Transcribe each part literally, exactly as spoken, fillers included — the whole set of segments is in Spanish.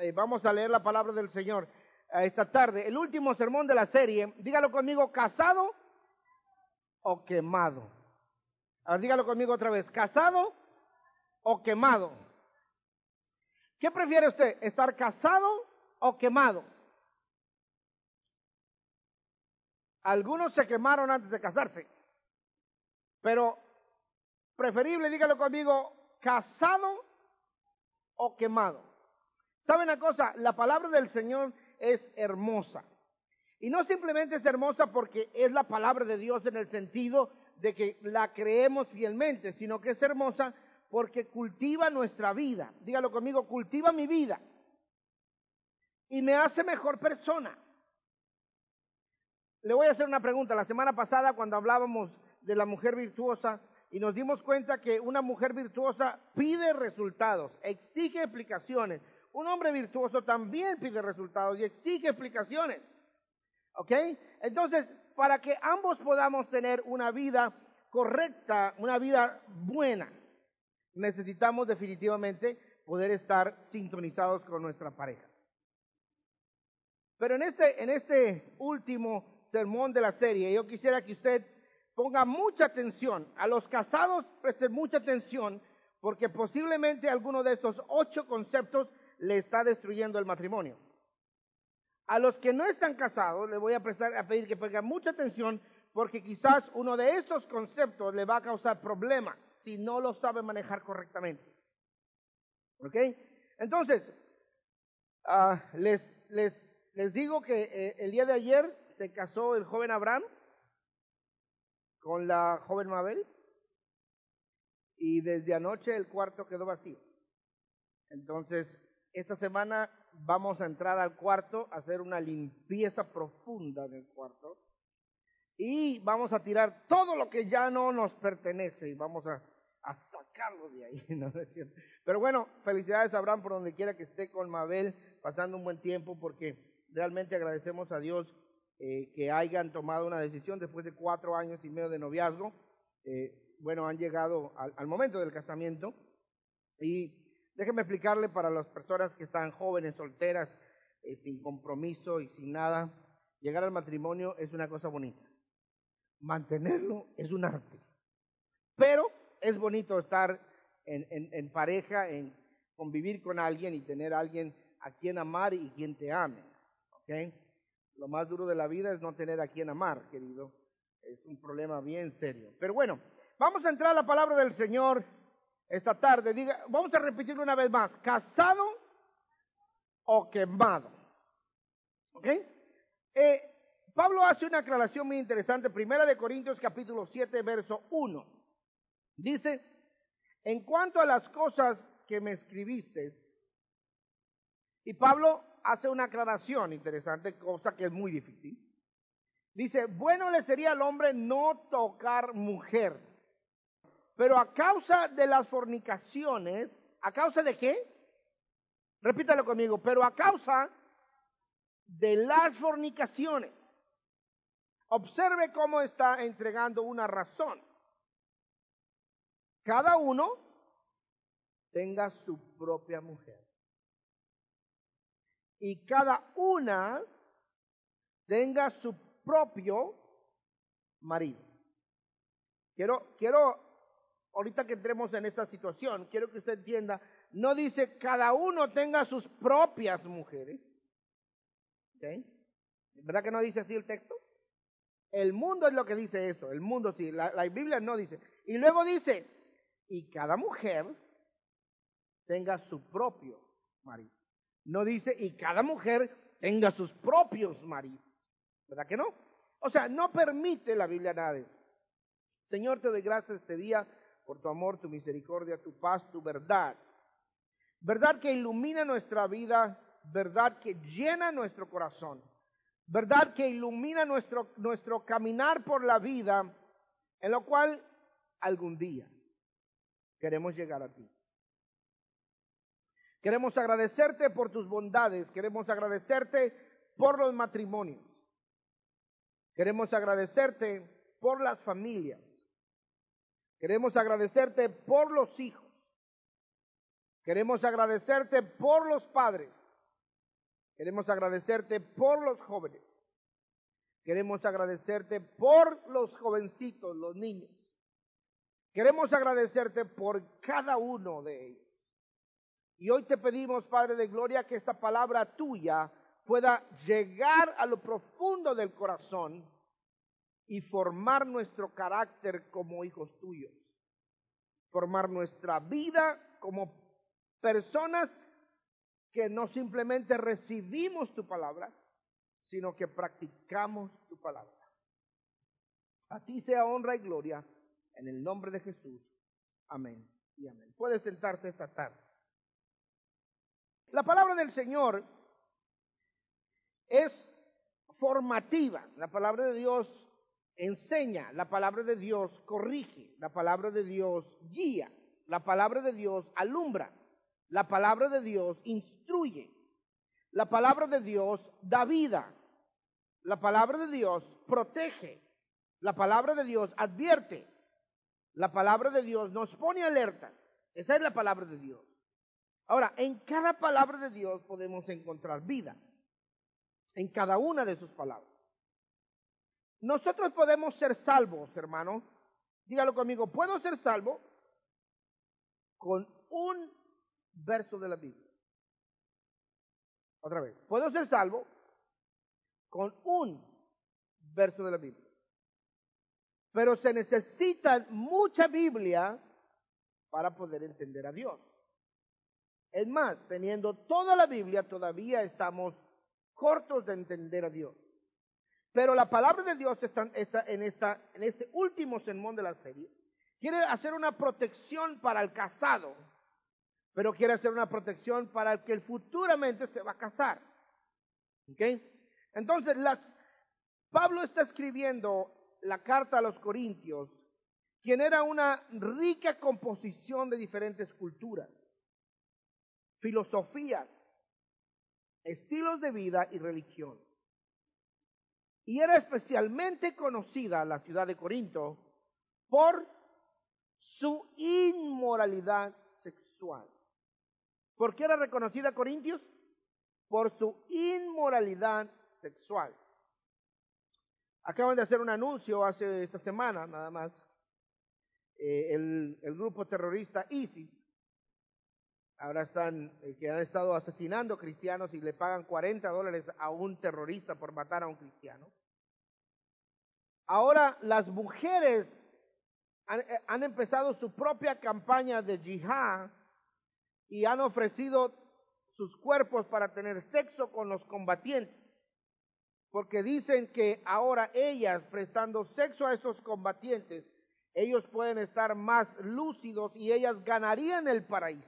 eh, vamos a leer la palabra del Señor eh, esta tarde. El último sermón de la serie, dígalo conmigo, ¿casado o quemado? Ahora dígalo conmigo otra vez, ¿casado o quemado? ¿Qué prefiere usted, estar casado o quemado? Algunos se quemaron antes de casarse, pero preferible, dígalo conmigo, ¿casado o quemado? ¿Sabe una cosa? La palabra del Señor es hermosa. Y no simplemente es hermosa porque es la palabra de Dios en el sentido de que la creemos fielmente, sino que es hermosa porque cultiva nuestra vida. Dígalo conmigo, cultiva mi vida y me hace mejor persona. Le voy a hacer una pregunta. La semana pasada, cuando hablábamos de la mujer virtuosa, y nos dimos cuenta que una mujer virtuosa pide resultados, exige explicaciones. Un hombre virtuoso también pide resultados y exige explicaciones. ¿Ok? Entonces, para que ambos podamos tener una vida correcta, una vida buena, necesitamos definitivamente poder estar sintonizados con nuestra pareja. Pero en este, en este último sermón de la serie, yo quisiera que usted ponga mucha atención. A los casados presten mucha atención, porque posiblemente alguno de estos ocho conceptos le está destruyendo el matrimonio. A los que no están casados, les voy a prestar a pedir que pongan mucha atención, porque quizás uno de estos conceptos le va a causar problemas si no lo sabe manejar correctamente. ¿Ok? Entonces, uh, les, les, les digo que eh, el día de ayer se casó el joven Abraham con la joven Mabel, y desde anoche el cuarto quedó vacío. Entonces, esta semana vamos a entrar al cuarto, a hacer una limpieza profunda del cuarto, y vamos a tirar todo lo que ya no nos pertenece, y vamos a, a sacarlo de ahí, ¿no es cierto? Pero bueno, felicidades a Abraham por donde quiera que esté con Mabel, pasando un buen tiempo, porque realmente agradecemos a Dios Eh, que hayan tomado una decisión después de cuatro años y medio de noviazgo. Eh, bueno, han llegado al, al momento del casamiento, y déjenme explicarle para las personas que están jóvenes, solteras, eh, sin compromiso y sin nada, llegar al matrimonio es una cosa bonita. Mantenerlo es un arte, pero es bonito estar en, en, en pareja, en convivir con alguien y tener a alguien a quien amar y quien te ame, ¿ok? Lo más duro de la vida es no tener a quien amar, querido. Es un problema bien serio. Pero bueno, vamos a entrar a la palabra del Señor esta tarde. Diga, vamos a repetirlo una vez más. ¿Casado o quemado? ¿Ok? Eh, Pablo hace una aclaración muy interesante. Primera de Corintios capítulo siete, verso uno. Dice, en cuanto a las cosas que me escribiste, y Pablo hace una aclaración interesante, cosa que es muy difícil. Dice, bueno le sería al hombre no tocar mujer, pero a causa de las fornicaciones, ¿a causa de qué? Repítalo conmigo, pero a causa de las fornicaciones. Observe cómo está entregando una razón. Cada uno tenga su propia mujer. Y cada una tenga su propio marido. Quiero, quiero, ahorita que entremos en esta situación, quiero que usted entienda, no dice cada uno tenga sus propias mujeres. ¿Ok? ¿Verdad que no dice así el texto? El mundo es lo que dice eso, el mundo sí, la, la Biblia no dice. Y luego dice, y cada mujer tenga su propio marido. No dice, y cada mujer tenga sus propios maridos. ¿Verdad que no? O sea, no permite la Biblia nada de eso. Señor, te doy gracias este día por tu amor, tu misericordia, tu paz, tu verdad. Verdad que ilumina nuestra vida, verdad que llena nuestro corazón. Verdad que ilumina nuestro, nuestro caminar por la vida, en lo cual algún día queremos llegar a ti. Queremos agradecerte por tus bondades, queremos agradecerte por los matrimonios, queremos agradecerte por las familias, queremos agradecerte por los hijos, queremos agradecerte por los padres, Queremos agradecerte por los jóvenes. Queremos agradecerte por los jovencitos, los niños. Queremos agradecerte por cada uno de ellos. Y hoy te pedimos, Padre de Gloria, que esta palabra tuya pueda llegar a lo profundo del corazón y formar nuestro carácter como hijos tuyos. Formar nuestra vida como personas que no simplemente recibimos tu palabra, sino que practicamos tu palabra. A ti sea honra y gloria, en el nombre de Jesús. Amén y amén. Puede sentarse esta tarde. La palabra del Señor es formativa. La palabra de Dios enseña, la palabra de Dios corrige, la palabra de Dios guía, la palabra de Dios alumbra, la palabra de Dios instruye, la palabra de Dios da vida, la palabra de Dios protege, la palabra de Dios advierte, la palabra de Dios nos pone alertas. Esa es la palabra de Dios. Ahora, en cada palabra de Dios podemos encontrar vida, en cada una de sus palabras. Nosotros podemos ser salvos, hermano. Dígalo conmigo, ¿puedo ser salvo? Con un verso de la Biblia. Otra vez, ¿puedo ser salvo? Con un verso de la Biblia. Pero se necesita mucha Biblia para poder entender a Dios. Es más, teniendo toda la Biblia, todavía estamos cortos de entender a Dios. Pero la palabra de Dios está, está en, esta, en este último sermón de la serie. Quiere hacer una protección para el casado, pero quiere hacer una protección para el que futuramente se va a casar. ¿Ok? Entonces, las, Pablo está escribiendo la carta a los Corintios, quien era una rica composición de diferentes culturas, filosofías, estilos de vida y religión. Y era especialmente conocida la ciudad de Corinto por su inmoralidad sexual. ¿Por qué era reconocida Corintios? Por su inmoralidad sexual. Acaban de hacer un anuncio hace esta semana, nada más. Eh, el, el grupo terrorista ISIS, ahora están, eh, que han estado asesinando cristianos y le pagan cuarenta dólares a un terrorista por matar a un cristiano. Ahora las mujeres han, eh, han empezado su propia campaña de yihad y han ofrecido sus cuerpos para tener sexo con los combatientes, porque dicen que ahora ellas, prestando sexo a estos combatientes, ellos pueden estar más lúcidos y ellas ganarían el paraíso.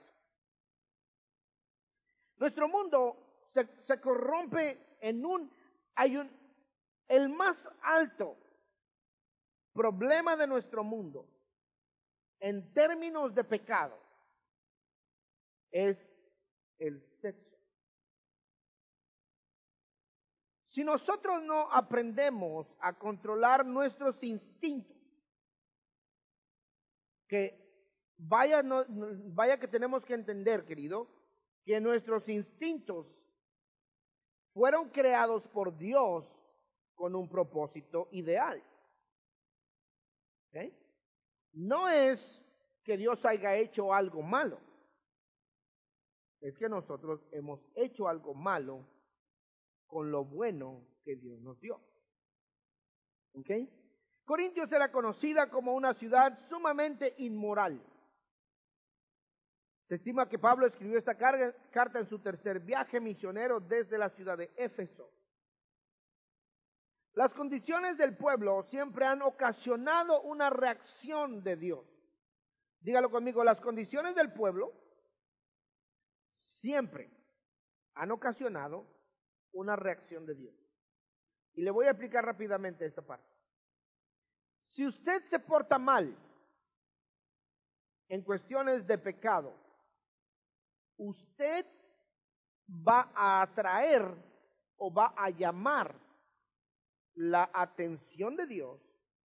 Nuestro mundo se, se corrompe en un, hay un, el más alto problema de nuestro mundo, en términos de pecado, es el sexo. Si nosotros no aprendemos a controlar nuestros instintos, que vaya, no, vaya que tenemos que entender, querido, que nuestros instintos fueron creados por Dios con un propósito ideal. ¿Okay? No es que Dios haya hecho algo malo, es que nosotros hemos hecho algo malo con lo bueno que Dios nos dio. ¿Ok? Corintios era conocida como una ciudad sumamente inmoral. Se estima que Pablo escribió esta carta en su tercer viaje misionero desde la ciudad de Éfeso. Las condiciones del pueblo siempre han ocasionado una reacción de Dios. Dígalo conmigo, las condiciones del pueblo siempre han ocasionado una reacción de Dios. Y le voy a explicar rápidamente esta parte. Si usted se porta mal en cuestiones de pecado, usted va a atraer o va a llamar la atención de Dios,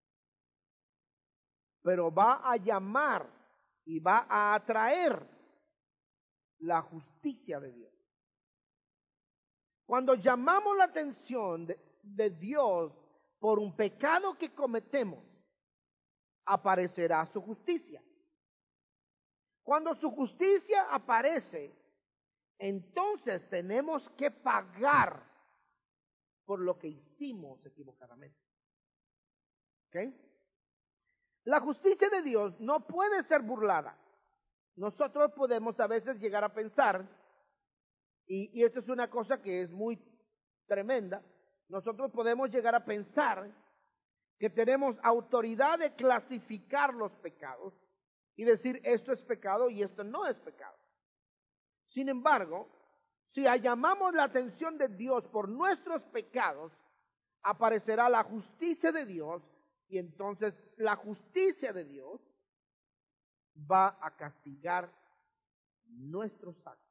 pero va a llamar y va a atraer la justicia de Dios. Cuando llamamos la atención de, de Dios por un pecado que cometemos, aparecerá su justicia. Cuando su justicia aparece, entonces tenemos que pagar por lo que hicimos equivocadamente. ¿Ok? La justicia de Dios no puede ser burlada. Nosotros podemos a veces llegar a pensar, y, y esto es una cosa que es muy tremenda, nosotros podemos llegar a pensar que tenemos autoridad de clasificar los pecados y decir esto es pecado y esto no es pecado. Sin embargo, si llamamos la atención de Dios por nuestros pecados, aparecerá la justicia de Dios y entonces la justicia de Dios va a castigar nuestros actos.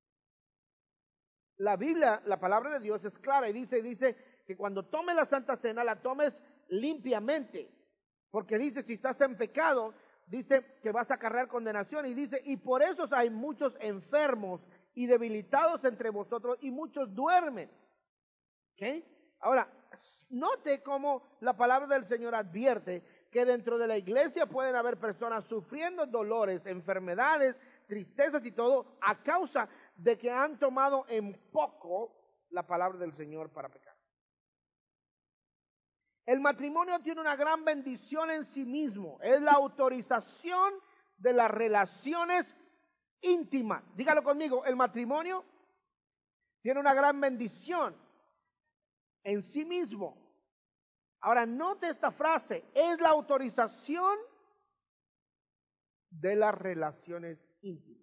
La Biblia, la palabra de Dios es clara y dice, dice que cuando tomes la Santa Cena la tomes limpiamente, porque dice si estás en pecado, dice que vas a cargar condenación y dice, y por eso hay muchos enfermos y debilitados entre vosotros y muchos duermen. ¿Okay? Ahora, note cómo la palabra del Señor advierte que dentro de la iglesia pueden haber personas sufriendo dolores, enfermedades, tristezas y todo a causa de que han tomado en poco la palabra del Señor para pecar. El matrimonio tiene una gran bendición en sí mismo. Es la autorización de las relaciones íntimas. Dígalo conmigo, el matrimonio tiene una gran bendición en sí mismo. Ahora, note esta frase, es la autorización de las relaciones íntimas.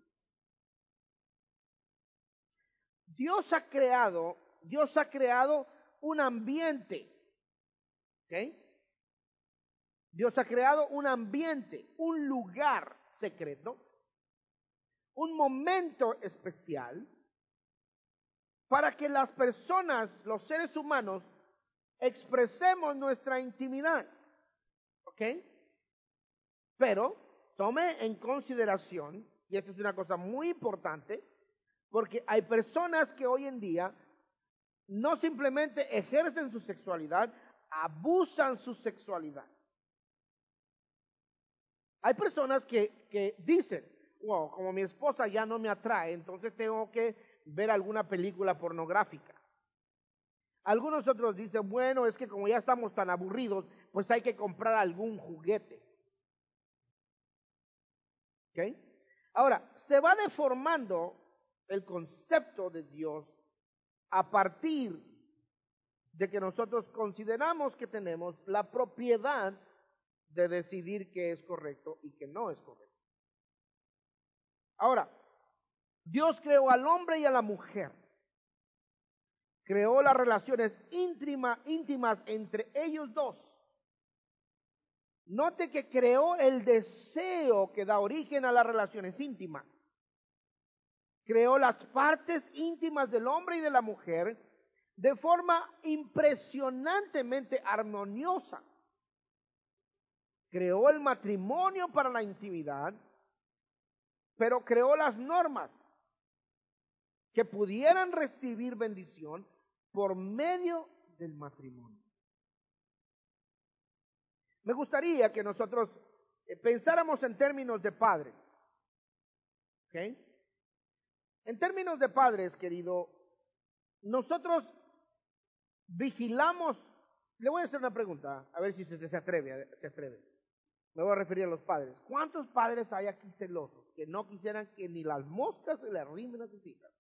Dios ha creado, Dios ha creado un ambiente. ¿Ok? Dios ha creado un ambiente, un lugar secreto, un momento especial para que las personas, los seres humanos, expresemos nuestra intimidad. ¿Ok? Pero tome en consideración, y esto es una cosa muy importante, porque hay personas que hoy en día no simplemente ejercen su sexualidad, abusan su sexualidad. Hay personas que, que dicen, wow, como mi esposa ya no me atrae, entonces tengo que ver alguna película pornográfica. Algunos otros dicen, bueno, es que como ya estamos tan aburridos, pues hay que comprar algún juguete. ¿Ok? Ahora, se va deformando el concepto de Dios a partir de que nosotros consideramos que tenemos la propiedad de decidir qué es correcto y qué no es correcto. Ahora, Dios creó al hombre y a la mujer. Creó las relaciones íntima, íntimas entre ellos dos. Note que creó el deseo que da origen a las relaciones íntimas. Creó las partes íntimas del hombre y de la mujer de forma impresionantemente armoniosa. Creó el matrimonio para la intimidad, pero creó las normas que pudieran recibir bendición por medio del matrimonio. Me gustaría que nosotros eh, pensáramos en términos de padres. ¿Ok? En términos de padres, querido, nosotros vigilamos. Le voy a hacer una pregunta, a ver si se, se atreve, se atreve. Me voy a referir a los padres. ¿Cuántos padres hay aquí celosos que no quisieran que ni las moscas se le arrimen a sus hijas?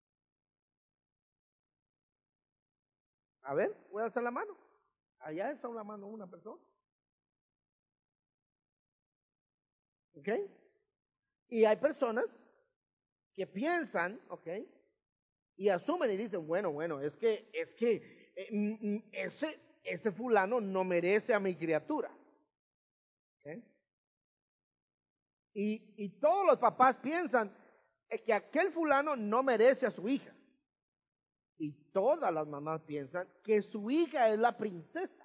A ver, voy a alzar la mano. Allá está la mano una persona. ¿Ok? Y hay personas que piensan, ¿ok? Y asumen y dicen, bueno, bueno, es que, es que eh, ese, ese fulano no merece a mi criatura. ¿Ok? Y, y todos los papás piensan que aquel fulano no merece a su hija. Y todas las mamás piensan que su hija es la princesa.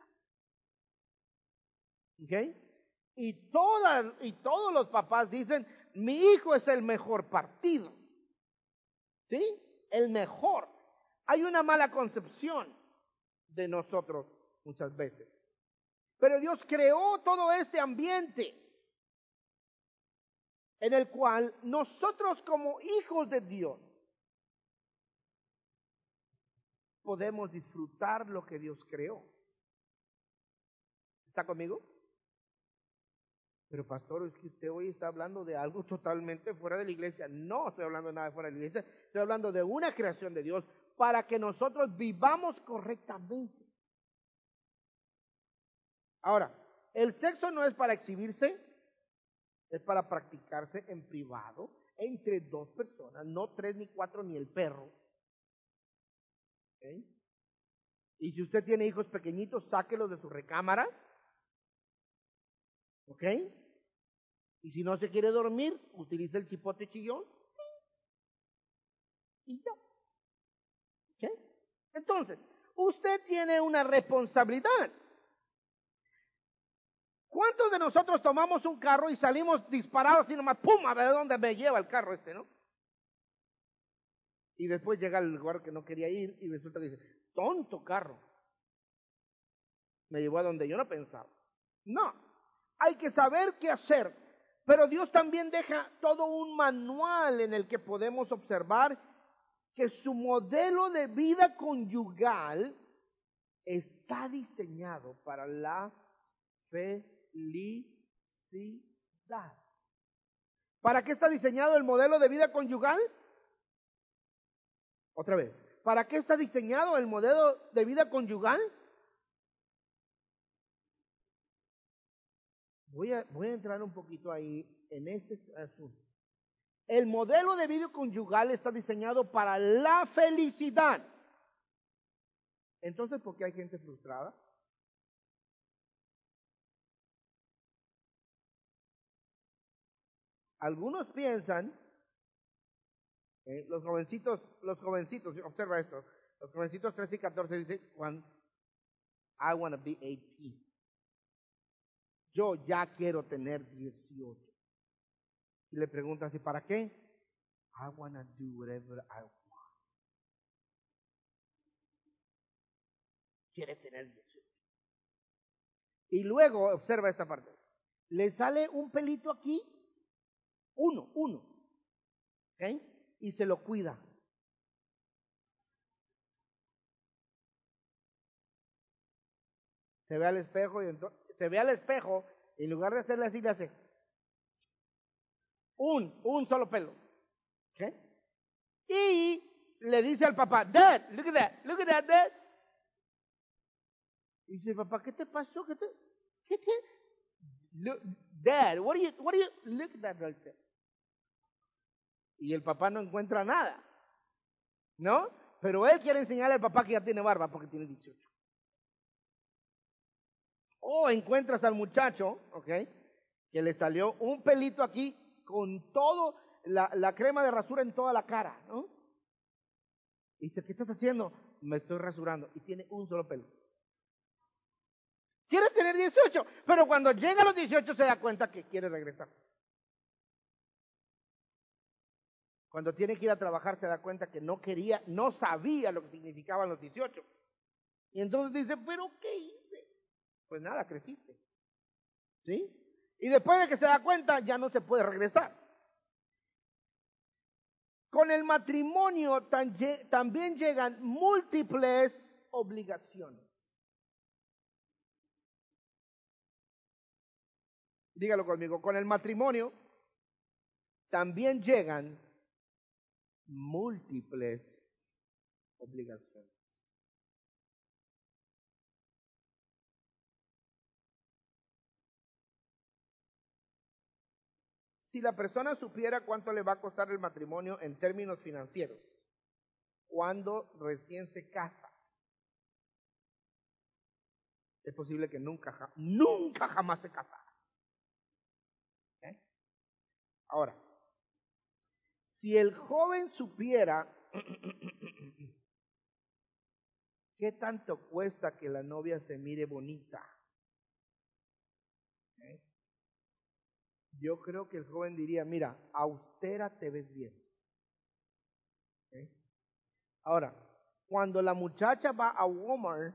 ¿Ok? Y, todas, y todos los papás dicen, mi hijo es el mejor partido. ¿Sí? El mejor. Hay una mala concepción de nosotros muchas veces. Pero Dios creó todo este ambiente en el cual nosotros como hijos de Dios podemos disfrutar lo que Dios creó. ¿Está conmigo? Pero pastor, es que usted hoy está hablando de algo totalmente fuera de la iglesia. No estoy hablando de nada fuera de la iglesia. Estoy hablando de una creación de Dios para que nosotros vivamos correctamente. Ahora, el sexo no es para exhibirse, es para practicarse en privado entre dos personas, no tres ni cuatro ni el perro. ¿Okay? Y si usted tiene hijos pequeñitos, sáquelos de su recámara. ¿Ok? Y si no se quiere dormir, utilice el chipote chillón. Y ya. ¿Ok? Entonces, usted tiene una responsabilidad. ¿Cuántos de nosotros tomamos un carro y salimos disparados y nomás, ¡pum!, a ver dónde me lleva el carro este, ¿no? Y después llega al lugar que no quería ir y resulta que dice, tonto carro. Me llevó a donde yo no pensaba. No, hay que saber qué hacer. Pero Dios también deja todo un manual en el que podemos observar que su modelo de vida conyugal está diseñado para la felicidad. ¿Para qué está diseñado el modelo de vida conyugal? Otra vez. ¿Para qué está diseñado el modelo de vida conyugal? Voy a, voy a entrar un poquito ahí en este asunto. El modelo de vida conyugal está diseñado para la felicidad. Entonces, ¿por qué hay gente frustrada? Algunos piensan, eh, los jovencitos, los jovencitos, observa esto, los jovencitos trece y catorce dicen, Juan, I want to be eighteen. Yo ya quiero tener dieciocho. Y le preguntan, ¿y para qué? I want to do whatever I want. Quiere tener dieciocho. Y luego, observa esta parte, le sale un pelito aquí, uno, uno, ¿ok? Y se lo cuida. Se ve al espejo y entonces, se ve al espejo, y en lugar de hacerle así, le hace un, un solo pelo, ¿ok? Y le dice al papá, Dad, look at that, look at that, Dad. Y dice, papá, ¿qué te pasó? ¿Qué te, qué te? Look, Dad, what do you, what do you, look at that right there. Y el papá no encuentra nada, ¿no? Pero él quiere enseñarle al papá que ya tiene barba porque tiene dieciocho. O encuentras al muchacho, ¿ok? Que le salió un pelito aquí con todo, la, la crema de rasura en toda la cara, ¿no? Y dice, ¿qué estás haciendo? Me estoy rasurando. Y tiene un solo pelo. Quiere tener dieciocho, pero cuando llega a los dieciocho se da cuenta que quiere regresar. Cuando tiene que ir a trabajar se da cuenta que no quería, no sabía lo que significaban los dieciocho. Y entonces dice, ¿pero qué hice? Pues nada, creciste. ¿Sí? Y después de que se da cuenta ya no se puede regresar. Con el matrimonio también llegan múltiples obligaciones. Dígalo conmigo, con el matrimonio también llegan múltiples obligaciones. Si la persona supiera cuánto le va a costar el matrimonio en términos financieros, cuando recién se casa, es posible que nunca, nunca jamás se casara. ¿Okay? Ahora, si el joven supiera qué tanto cuesta que la novia se mire bonita, ¿okay?, yo creo que el joven diría, mira, austera te ves bien. ¿Okay? Ahora, cuando la muchacha va a Walmart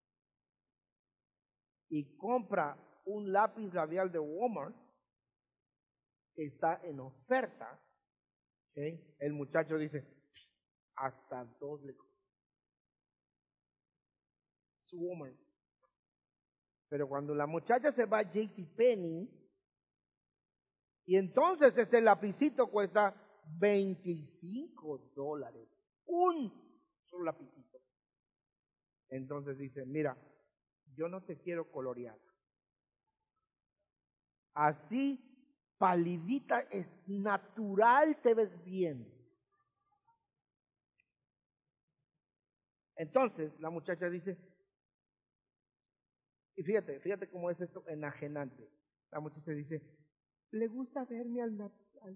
y compra un lápiz labial de Walmart, está en oferta, ¿okay? El muchacho dice, hasta dos le compro. Es Walmart. Pero cuando la muchacha se va a JCPenney, y entonces ese lapicito cuesta veinticinco dólares. Un solo lapicito. Entonces dice, mira, yo no te quiero colorear. Así, palidita, es natural, te ves bien. Entonces la muchacha dice, y fíjate, fíjate cómo es esto enajenante. La muchacha dice, le gusta verme al natural.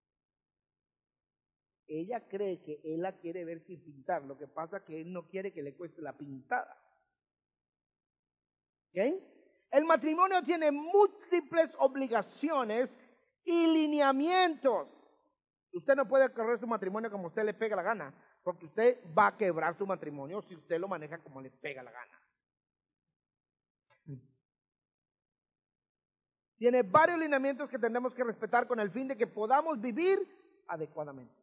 Ella cree que él la quiere ver sin pintar, lo que pasa es que él no quiere que le cueste la pintada. ¿Ok? El matrimonio tiene múltiples obligaciones y lineamientos. Usted no puede correr su matrimonio como usted le pega la gana, porque usted va a quebrar su matrimonio si usted lo maneja como le pega la gana. Tiene varios lineamientos que tenemos que respetar con el fin de que podamos vivir adecuadamente,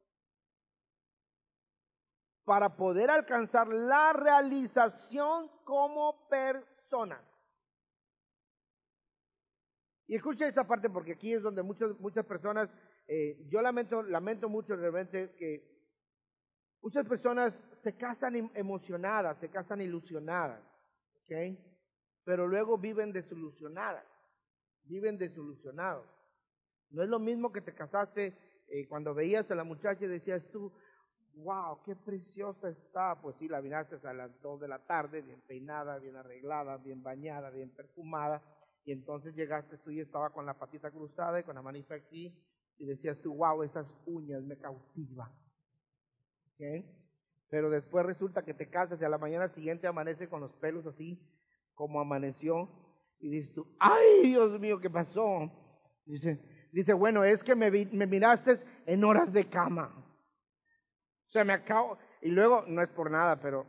para poder alcanzar la realización como personas. Y escucha esta parte porque aquí es donde muchos, muchas personas, eh, yo lamento, lamento mucho realmente que muchas personas se casan emocionadas, se casan ilusionadas, ¿ok? Pero luego viven desilusionadas, viven desilusionados. No es lo mismo que te casaste eh, cuando veías a la muchacha y decías tú, wow, qué preciosa está. Pues sí, la miraste a las dos de la tarde, bien peinada, bien arreglada, bien bañada, bien perfumada. Y entonces llegaste tú y estaba con la patita cruzada y con la manita aquí. Y decías tú, wow, esas uñas me cautivan. ¿Okay? Pero después resulta que te casas y a la mañana siguiente amanece con los pelos así como amaneció. Y dices tú, ay, Dios mío, ¿qué pasó? Dice, dice bueno, es que me, vi, me miraste en horas de cama. O sea, me acabo, y luego, no es por nada, pero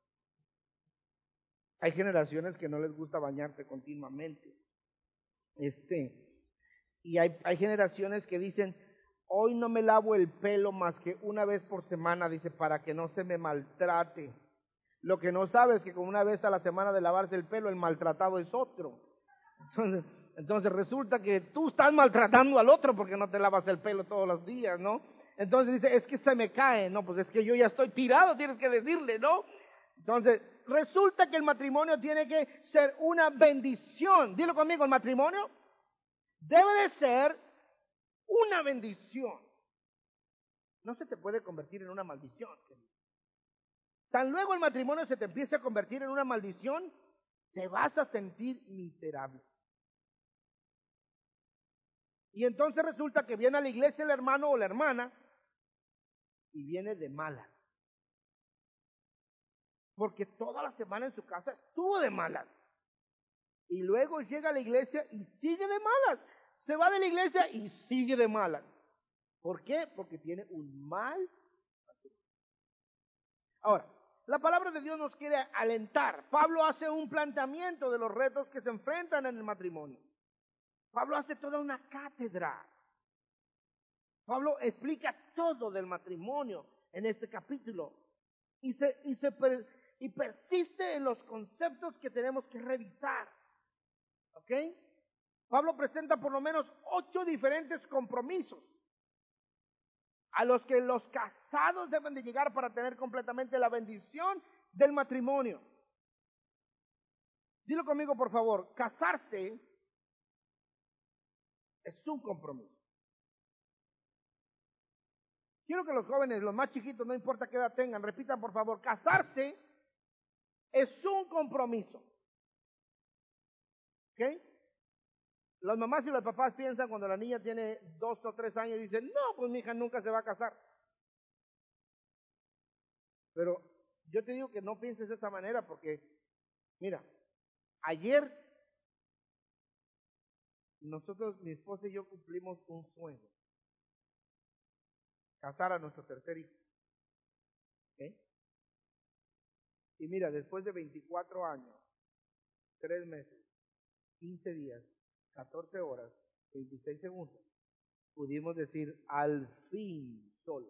hay generaciones que no les gusta bañarse continuamente. Este, y hay, hay generaciones que dicen, hoy no me lavo el pelo más que una vez por semana, dice, para que no se me maltrate. Lo que no sabes es que con una vez a la semana de lavarse el pelo, el maltratado es otro. Entonces, entonces resulta que tú estás maltratando al otro porque no te lavas el pelo todos los días, ¿no? Entonces dice, es que se me cae, no, pues es que yo ya estoy tirado, tienes que decirle, ¿no? Entonces, resulta que el matrimonio tiene que ser una bendición. Dilo conmigo, el matrimonio debe de ser una bendición. No se te puede convertir en una maldición. Tan luego el matrimonio se te empiece a convertir en una maldición, te vas a sentir miserable. Y entonces resulta que viene a la iglesia el hermano o la hermana y viene de malas. Porque toda la semana en su casa estuvo de malas. Y luego llega a la iglesia y sigue de malas. Se va de la iglesia y sigue de malas. ¿Por qué? Porque tiene un mal. Ahora, la palabra de Dios nos quiere alentar. Pablo hace un planteamiento de los retos que se enfrentan en el matrimonio. Pablo hace toda una cátedra. Pablo explica todo del matrimonio en este capítulo. Y, se, y, se per, y persiste en los conceptos que tenemos que revisar. ¿Ok? Pablo presenta por lo menos ocho diferentes compromisos a los que los casados deben de llegar para tener completamente la bendición del matrimonio. Dilo conmigo, por favor. Casarse es un compromiso. Quiero que los jóvenes, los más chiquitos, no importa qué edad tengan, repitan por favor. Casarse es un compromiso. ¿Ok? Las mamás y los papás piensan cuando la niña tiene dos o tres años y dicen, no, pues mi hija nunca se va a casar. Pero yo te digo que no pienses de esa manera porque, mira, ayer nosotros, mi esposa y yo cumplimos un sueño. Casar a nuestro tercer hijo. ¿Okay? Y mira, después de veinticuatro años, tres meses, quince días, catorce horas, veintiséis segundos, pudimos decir al fin solo.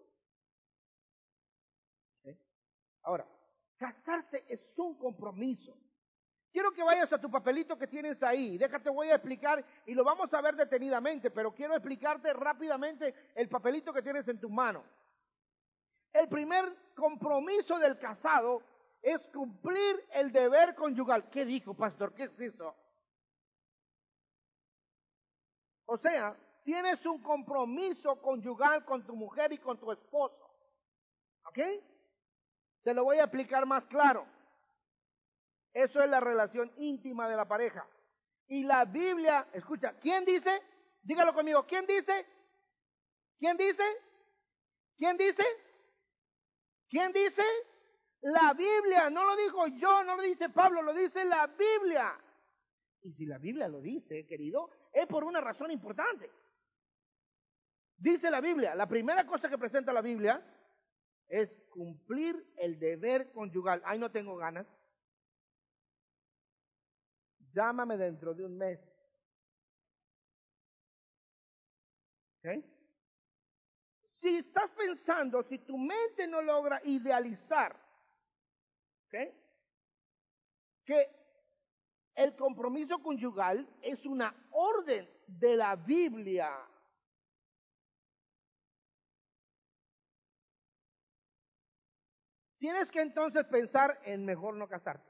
¿Okay? Ahora, casarse es un compromiso. Quiero que vayas a tu papelito que tienes ahí. Déjate, voy a explicar y lo vamos a ver detenidamente, pero quiero explicarte rápidamente el papelito que tienes en tu mano. El primer compromiso del casado es cumplir el deber conyugal. ¿Qué dijo, pastor? ¿Qué es eso? O sea, tienes un compromiso conyugal con tu mujer y con tu esposo. ¿Ok? Te lo voy a explicar más claro. Eso es la relación íntima de la pareja. Y la Biblia, escucha, ¿quién dice? Dígalo conmigo, ¿quién dice? ¿Quién dice? ¿Quién dice? ¿Quién dice? La Biblia, no lo digo yo, no lo dice Pablo, lo dice la Biblia. Y si la Biblia lo dice, querido, es por una razón importante. Dice la Biblia, la primera cosa que presenta la Biblia es cumplir el deber conyugal. Ay, no tengo ganas. Llámame dentro de un mes. ¿Okay? Si estás pensando, si tu mente no logra idealizar, ¿okay?, que el compromiso conyugal es una orden de la Biblia. Tienes que entonces pensar en mejor no casarte.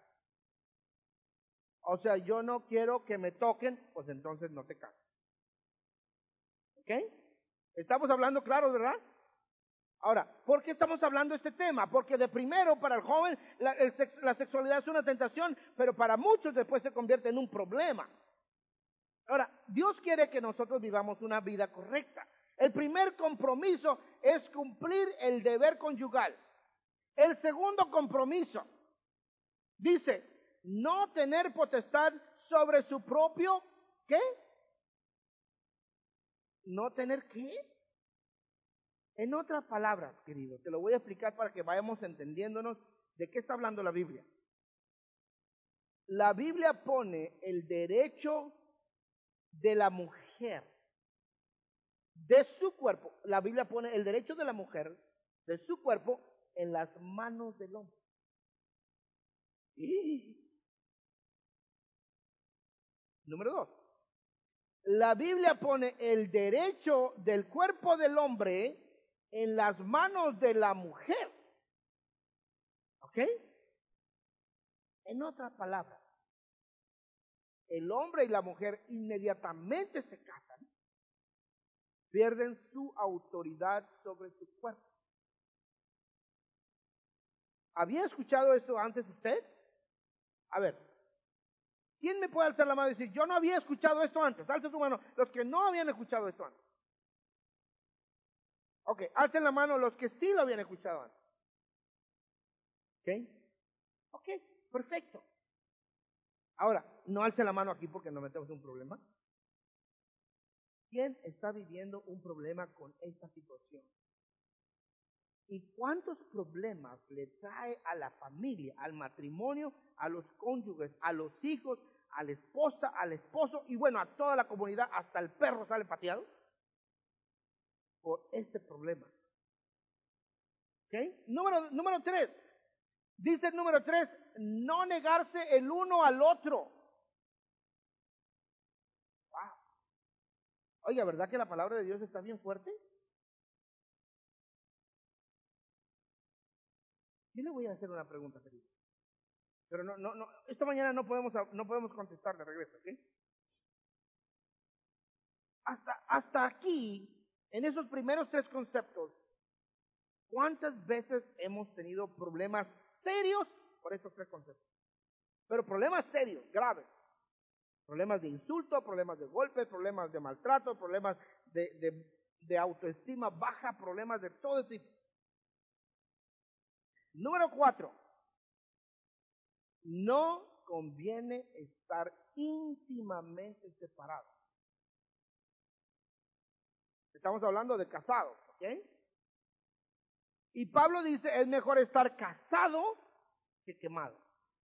O sea, yo no quiero que me toquen, pues entonces no te cases. ¿Ok? Estamos hablando claro, ¿verdad? Ahora, ¿por qué estamos hablando de este tema? Porque de primero, para el joven, la, el sex, la sexualidad es una tentación, pero para muchos después se convierte en un problema. Ahora, Dios quiere que nosotros vivamos una vida correcta. El primer compromiso es cumplir el deber conyugal. El segundo compromiso dice, no tener potestad sobre su propio, ¿qué? ¿No tener qué? En otras palabras, querido, te lo voy a explicar para que vayamos entendiéndonos de qué está hablando la Biblia. La Biblia pone el derecho de la mujer, de su cuerpo, la Biblia pone el derecho de la mujer, de su cuerpo, en las manos del hombre. Y número dos, la Biblia pone el derecho del cuerpo del hombre en las manos de la mujer. ¿Ok? En otras palabras, el hombre y la mujer inmediatamente se casan, pierden su autoridad sobre su cuerpo. ¿Había escuchado esto antes usted? A ver, ¿quién me puede alzar la mano y decir, yo no había escuchado esto antes? Alza tu mano, los que no habían escuchado esto antes. Ok, alcen la mano los que sí lo habían escuchado antes. ¿Ok? Ok, perfecto. Ahora, no alcen la mano aquí porque nos metemos en un problema. ¿Quién está viviendo un problema con esta situación? ¿Y cuántos problemas le trae a la familia, al matrimonio, a los cónyuges, a los hijos, a la esposa, al esposo y bueno, a toda la comunidad, hasta el perro sale pateado por este problema? ¿Ok? Número, número tres. Dice el número tres, no negarse el uno al otro. Wow. Oiga, ¿verdad que la palabra de Dios está bien fuerte? Yo le voy a hacer una pregunta, querido. Pero no, no, no, esta mañana no podemos, no podemos contestar de regreso, ¿ok? Hasta, hasta aquí, en esos primeros tres conceptos, ¿cuántas veces hemos tenido problemas serios por estos tres conceptos? Pero problemas serios, graves. Problemas de insulto, problemas de golpes, problemas de maltrato, problemas de, de, de autoestima baja, problemas de todo tipo. Número cuatro, no conviene estar íntimamente separados. Estamos hablando de casados, ¿ok? Y Pablo dice, es mejor estar casado que quemado.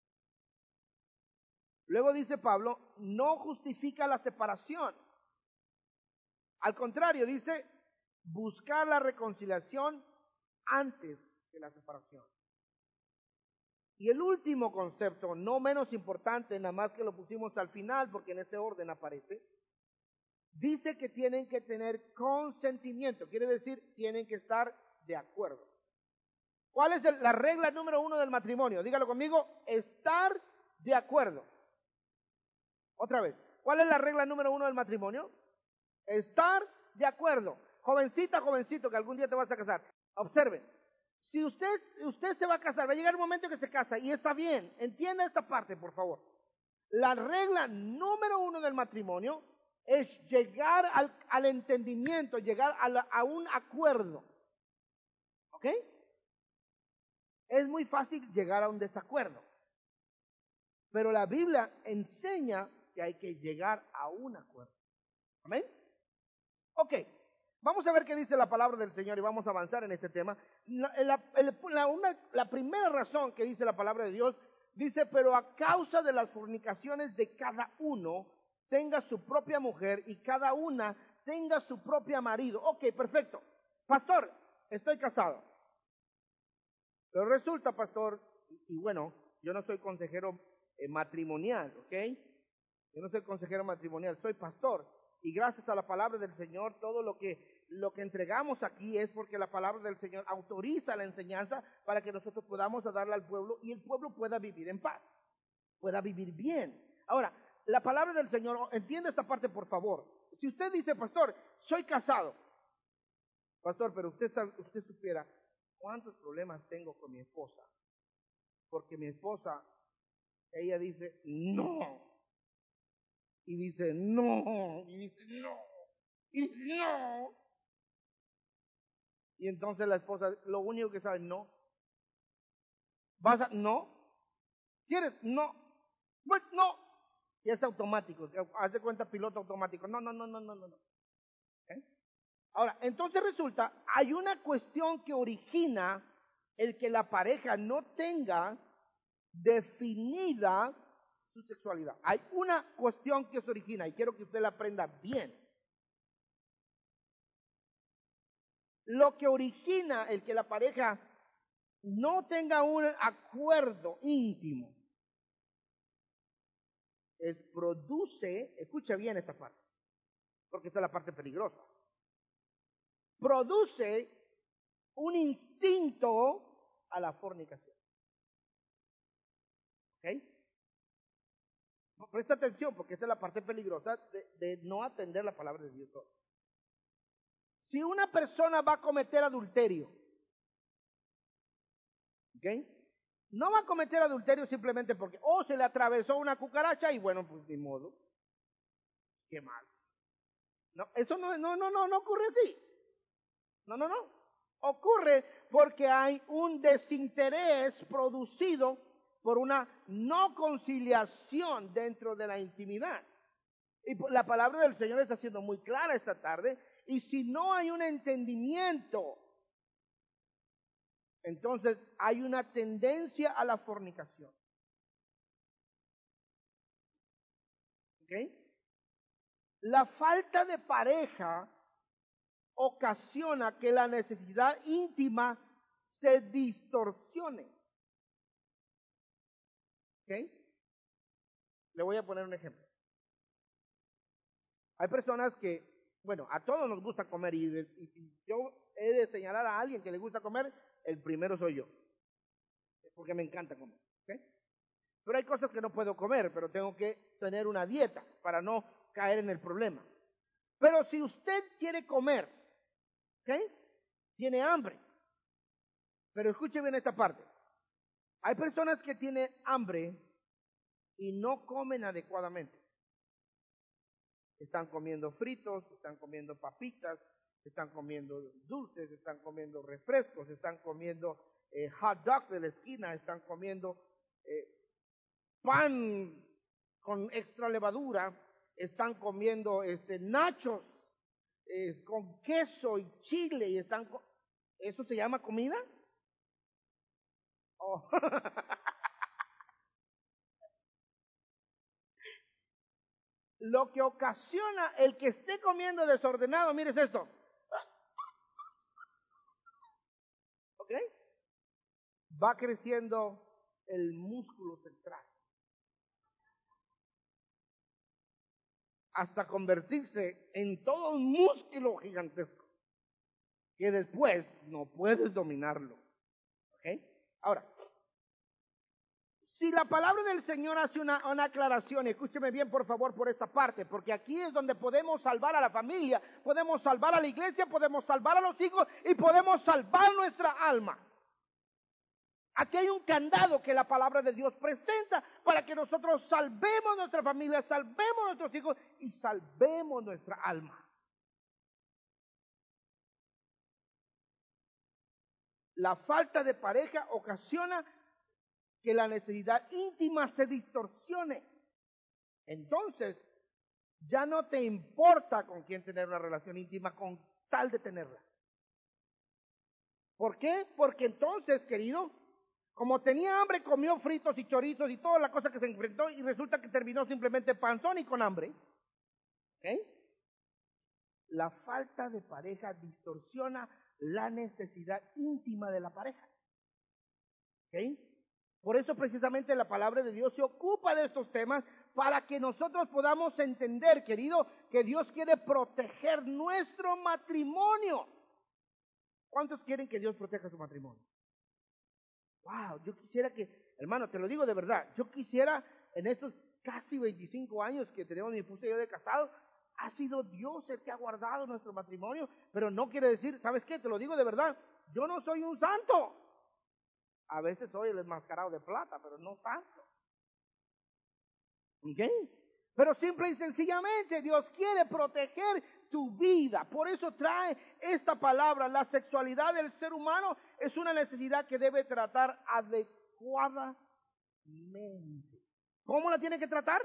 Luego dice Pablo, no justifica la separación. Al contrario, dice, buscar la reconciliación antes de la separación. Y el último concepto, no menos importante, nada más que lo pusimos al final porque en ese orden aparece, dice que tienen que tener consentimiento, quiere decir, tienen que estar de acuerdo. ¿Cuál es el, la regla número uno del matrimonio? Dígalo conmigo, estar de acuerdo. Otra vez, ¿cuál es la regla número uno del matrimonio? Estar de acuerdo. Jovencita, jovencito, que algún día te vas a casar, observe, si usted, usted se va a casar, va a llegar un momento que se casa y está bien, entienda esta parte, por favor. La regla número uno del matrimonio es llegar al, al entendimiento, llegar a, la, a un acuerdo. ¿Ok? Es muy fácil llegar a un desacuerdo, pero la Biblia enseña que hay que llegar a un acuerdo. ¿Amén? Ok, vamos a ver qué dice la palabra del Señor y vamos a avanzar en este tema. La, la, la, una, la primera razón que dice la palabra de Dios, dice, pero a causa de las fornicaciones de cada uno, tenga su propia mujer y cada una tenga su propio marido. Ok, perfecto. Pastor, estoy casado. Pero resulta, pastor, y, y bueno, yo no soy consejero eh, matrimonial, ¿ok? Yo no soy consejero matrimonial, soy pastor. Y gracias a la palabra del Señor, todo lo que, lo que entregamos aquí es porque la palabra del Señor autoriza la enseñanza para que nosotros podamos darle al pueblo y el pueblo pueda vivir en paz, pueda vivir bien. Ahora, la palabra del Señor, entienda esta parte por favor. Si usted dice, pastor, soy casado, pastor, pero usted, sabe, usted supiera cuántos problemas tengo con mi esposa, porque mi esposa, ella dice, no. Y dice, no, y dice, no, y no. Y entonces la esposa, lo único que sabe, no. ¿Vas a, no? ¿Quieres? No. Pues no. Y es automático, haz de cuenta piloto automático. No, no, no, no, no, no. ¿Eh? Ahora, entonces resulta, hay una cuestión que origina el que la pareja no tenga definida su sexualidad. Hay una cuestión que se origina y quiero que usted la aprenda bien. Lo que origina el que la pareja no tenga un acuerdo íntimo es produce, escucha bien esta parte, porque esta es la parte peligrosa, produce un instinto a la fornicación. ¿Ok? Presta atención porque esta es la parte peligrosa de, de no atender la palabra de Dios. Si una persona va a cometer adulterio, ¿ok? No va a cometer adulterio simplemente porque, oh, se le atravesó una cucaracha y bueno, pues ni modo. Qué mal. No, eso no, no, no, no, no ocurre así. No, no, no. Ocurre porque hay un desinterés producido por una no conciliación dentro de la intimidad. Y la palabra del Señor está siendo muy clara esta tarde. Y si no hay un entendimiento, entonces hay una tendencia a la fornicación. ¿Ok? La falta de pareja ocasiona que la necesidad íntima se distorsione. ¿Ok? Le voy a poner un ejemplo. Hay personas que, bueno, a todos nos gusta comer y, y si yo he de señalar a alguien que le gusta comer, el primero soy yo. Porque me encanta comer. ¿Ok? Pero hay cosas que no puedo comer, pero tengo que tener una dieta para no caer en el problema. Pero si usted quiere comer, ¿ok? Tiene hambre. Pero escuche bien esta parte. Hay personas que tienen hambre y no comen adecuadamente. Están comiendo fritos, están comiendo papitas, están comiendo dulces, están comiendo refrescos, están comiendo eh, hot dogs de la esquina, están comiendo eh, pan con extra levadura, están comiendo este, nachos eh, con queso y chile y están... ¿Eso se llama comida? Oh. lo que ocasiona el que esté comiendo desordenado, mire esto. ¿Ok? Va creciendo el músculo central hasta convertirse en todo un músculo gigantesco que después no puedes dominarlo. ¿Ok? Ahora, si la palabra del Señor hace una, una aclaración, y escúcheme bien por favor por esta parte, porque aquí es donde podemos salvar a la familia, podemos salvar a la iglesia, podemos salvar a los hijos y podemos salvar nuestra alma. Aquí hay un candado que la palabra de Dios presenta para que nosotros salvemos nuestra familia, salvemos nuestros hijos y salvemos nuestra alma. La falta de pareja ocasiona que la necesidad íntima se distorsione. Entonces, ya no te importa con quién tener una relación íntima con tal de tenerla. ¿Por qué? Porque entonces, querido, como tenía hambre, comió fritos y chorizos y toda la cosa que se enfrentó y resulta que terminó simplemente panzón y con hambre. ¿Okay? La falta de pareja distorsiona la necesidad íntima de la pareja. ¿Okay? Por eso precisamente la palabra de Dios se ocupa de estos temas para que nosotros podamos entender, querido, que Dios quiere proteger nuestro matrimonio. ¿Cuántos quieren que Dios proteja su matrimonio? Wow, yo quisiera que, hermano, te lo digo de verdad, yo quisiera en estos casi veinticinco años que tenemos mi esposa y yo de casado, ha sido Dios el que ha guardado nuestro matrimonio, pero no quiere decir, ¿sabes qué? Te lo digo de verdad, yo no soy un santo. A veces soy el enmascarado de plata, pero no santo. ¿Ok? Pero simple y sencillamente Dios quiere proteger tu vida. Por eso trae esta palabra. La sexualidad del ser humano es una necesidad que debe tratar adecuadamente. ¿Cómo la tiene que tratar?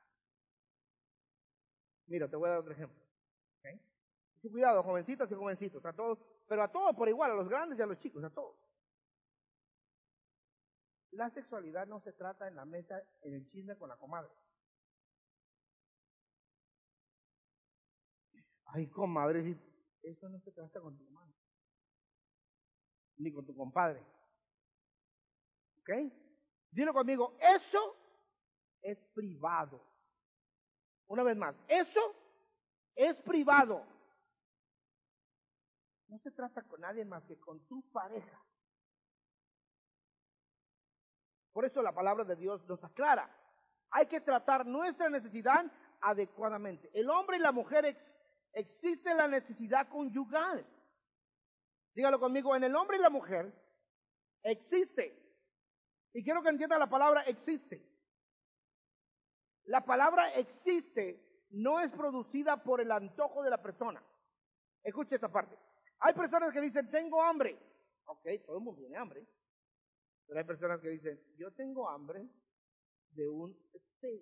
Mira, te voy a dar otro ejemplo. ¿Okay? Mucho cuidado, jovencitas y jovencitos, a todos, pero a todos por igual, a los grandes y a los chicos, a todos. La sexualidad no se trata en la mesa, en el chisme con la comadre. Ay, comadre, eso no se trata con tu hermano, ni con tu compadre. ¿Ok? Dilo conmigo, eso es privado. Una vez más, eso es privado. No se trata con nadie más que con tu pareja. Por eso la palabra de Dios nos aclara. Hay que tratar nuestra necesidad adecuadamente. El hombre y la mujer ex, existe la necesidad conyugal. Dígalo conmigo, en el hombre y la mujer existe. Y quiero que entienda la palabra existe. La palabra existe no es producida por el antojo de la persona. Escuche esta parte. Hay personas que dicen, tengo hambre. Ok, todo el mundo tiene hambre. Pero hay personas que dicen, yo tengo hambre de un steak.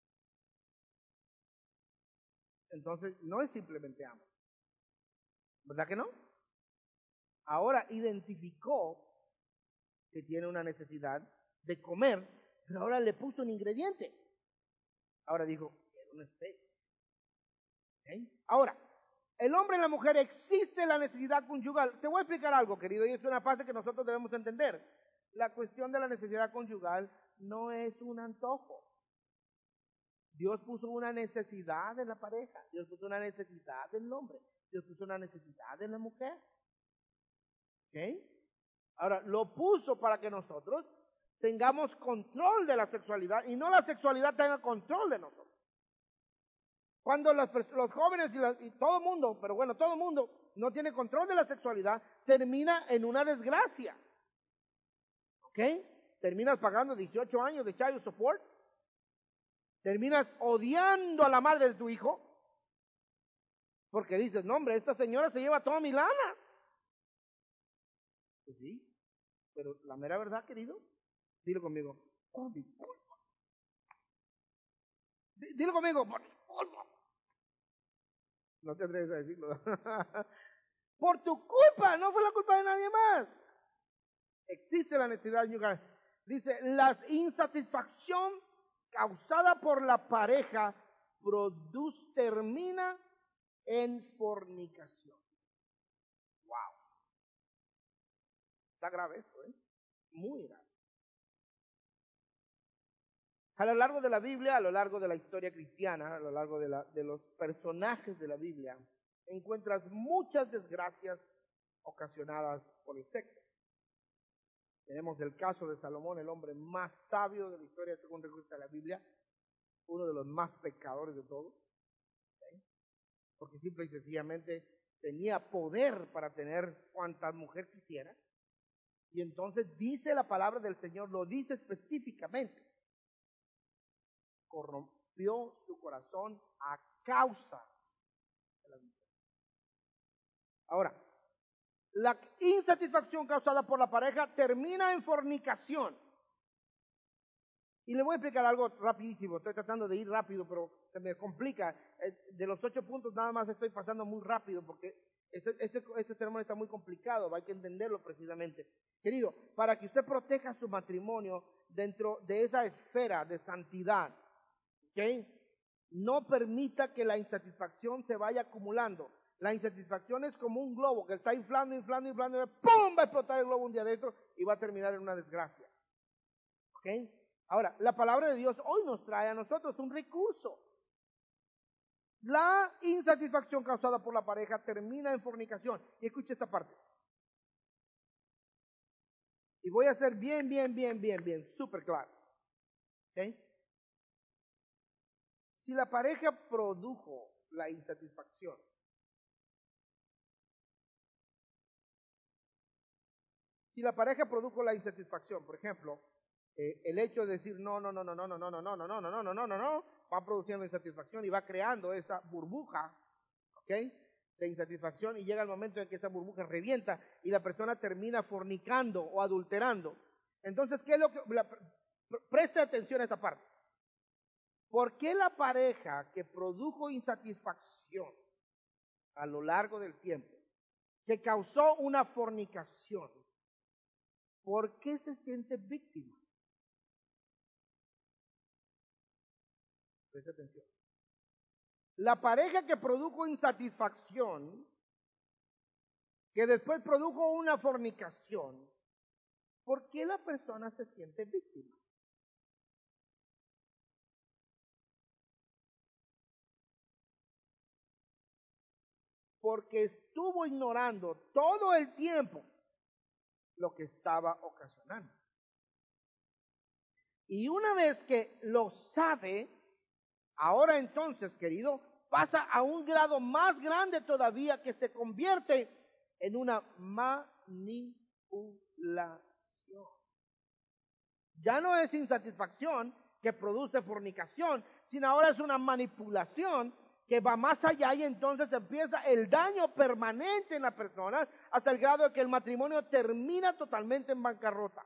Entonces, no es simplemente hambre. ¿Verdad que no? Ahora identificó que tiene una necesidad de comer, pero ahora le puso un ingrediente. Ahora dijo, quiero un steak. ¿Okay? Ahora, el hombre y la mujer existe la necesidad conyugal. Te voy a explicar algo, querido, y es una parte que nosotros debemos entender. La cuestión de la necesidad conyugal no es un antojo. Dios puso una necesidad en la pareja, Dios puso una necesidad del hombre, Dios puso una necesidad de la mujer. ¿Ok? Ahora, lo puso para que nosotros tengamos control de la sexualidad y no la sexualidad tenga control de nosotros. Cuando los, los jóvenes y, la, y todo el mundo, pero bueno, todo el mundo no tiene control de la sexualidad, termina en una desgracia. ¿Ok? Terminas pagando dieciocho años de child support. Terminas odiando a la madre de tu hijo. Porque dices, no hombre, esta señora se lleva toda mi lana. Pues sí, pero la mera verdad, querido, dilo conmigo, por mi culpa. Dilo conmigo, por mi culpa. No te atreves a decirlo. Por tu culpa, no fue la culpa de nadie más. Existe la necesidad de ayudar. Dice, la insatisfacción causada por la pareja produce, termina en fornicación. Wow. Está grave esto, ¿eh? Muy grave. A lo largo de la Biblia, a lo largo de la historia cristiana, a lo largo de, la, de los personajes de la Biblia, encuentras muchas desgracias ocasionadas por el sexo. Tenemos el caso de Salomón, el hombre más sabio de la historia según registra la Biblia, uno de los más pecadores de todos, ¿sí? Porque simple y sencillamente tenía poder para tener cuanta mujer quisiera, y entonces dice la palabra del Señor, lo dice específicamente, corrompió su corazón a causa de la mujer. Ahora, la insatisfacción causada por la pareja termina en fornicación. Y le voy a explicar algo rapidísimo. Estoy tratando de ir rápido, pero se me complica. De los ocho puntos nada más estoy pasando muy rápido porque este, este, este sermón está muy complicado. Hay que entenderlo precisamente. Querido, para que usted proteja su matrimonio dentro de esa esfera de santidad, ¿ok? No permita que la insatisfacción se vaya acumulando. La insatisfacción es como un globo que está inflando, inflando, inflando, y ¡pum! Va a explotar el globo un día dentro y va a terminar en una desgracia. ¿Ok? Ahora, la palabra de Dios hoy nos trae a nosotros un recurso. La insatisfacción causada por la pareja termina en fornicación. Y escuche esta parte. Y voy a ser bien, bien, bien, bien, bien, súper claro. ¿Ok? Si la pareja produjo la insatisfacción, Si la pareja produjo la insatisfacción, por ejemplo, eh, el hecho de decir no, no, no, no, no, no, no, no, no, no, no, no, no, no, no, no, va produciendo insatisfacción y va creando esa burbuja, ¿ok? De insatisfacción y llega el momento en que esa burbuja revienta y la persona termina fornicando o adulterando. Entonces, ¿qué es lo que? La, preste atención a esta parte. ¿Por qué la pareja que produjo insatisfacción a lo largo del tiempo, que causó una fornicación, ¿por qué se siente víctima? Presta atención. La pareja que produjo insatisfacción, que después produjo una fornicación, ¿por qué la persona se siente víctima? Porque estuvo ignorando todo el tiempo lo que estaba ocasionando. Y una vez que lo sabe, ahora entonces, querido, pasa a un grado más grande todavía que se convierte en una manipulación. Ya no es insatisfacción que produce fornicación, sino ahora es una manipulación que va más allá y entonces empieza el daño permanente en la persona hasta el grado de que el matrimonio termina totalmente en bancarrota.